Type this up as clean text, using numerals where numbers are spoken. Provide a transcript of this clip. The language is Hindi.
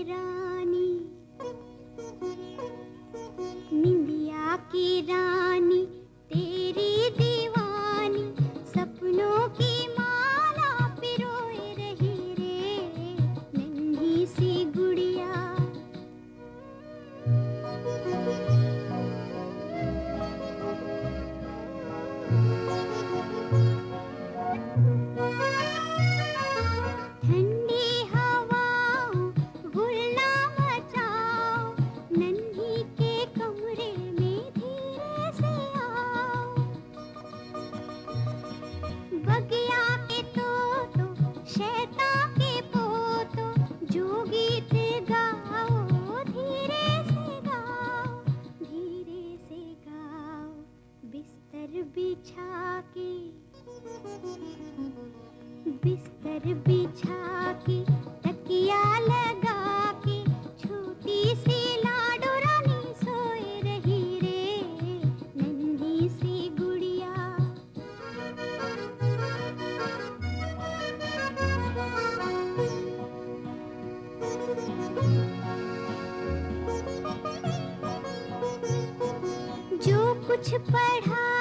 रानी, निंदिया की रानी, तेरी दीवानी, सपनों की माला पिरोए रही रे नन्ही सी गुड़िया। ठंडी हवाओं गुल्ला मचाओ, नन्ही के कमरे में धीरे से आओ। बगिया के तोतो, शैतान के पोतो, जो गीत गाओ धीरे से गाओ, धीरे से गाओ। बिस्तर बिछा के, बिस्तर बिछा के, तकिया लगा के, छोटी सी लाडो रानी सोए रही रे नन्ही सी गुड़िया। जो कुछ पढ़ा